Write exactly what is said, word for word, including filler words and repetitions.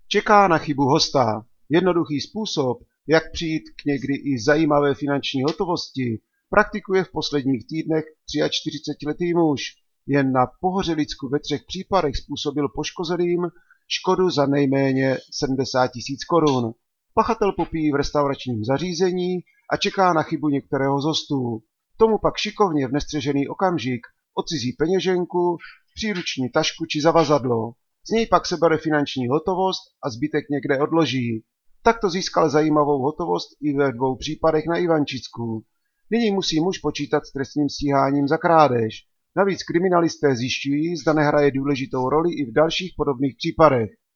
Čeká na chybu hosta. Jednoduchý způsob, jak přijít k někdy i zajímavé finanční hotovosti, praktikuje v posledních týdnech čtyřicetiletý muž. Jen na Pohořelicku ve třech případech způsobil poškozeným škodu za nejméně sedmdesát tisíc korun. Pachatel popíjí v restauračním zařízení a čeká na chybu některého z hostů. Tomu pak šikovně v nestřežený okamžik odcizí peněženku, příruční tašku či zavazadlo. Z něj pak sebere finanční hotovost a zbytek někde odloží. Takto získal zajímavou hotovost i ve dvou případech na Ivančicku. Nyní musí muž počítat s trestním stíháním za krádež. Navíc kriminalisté zjišťují, zda nehraje důležitou roli i v dalších podobných případech.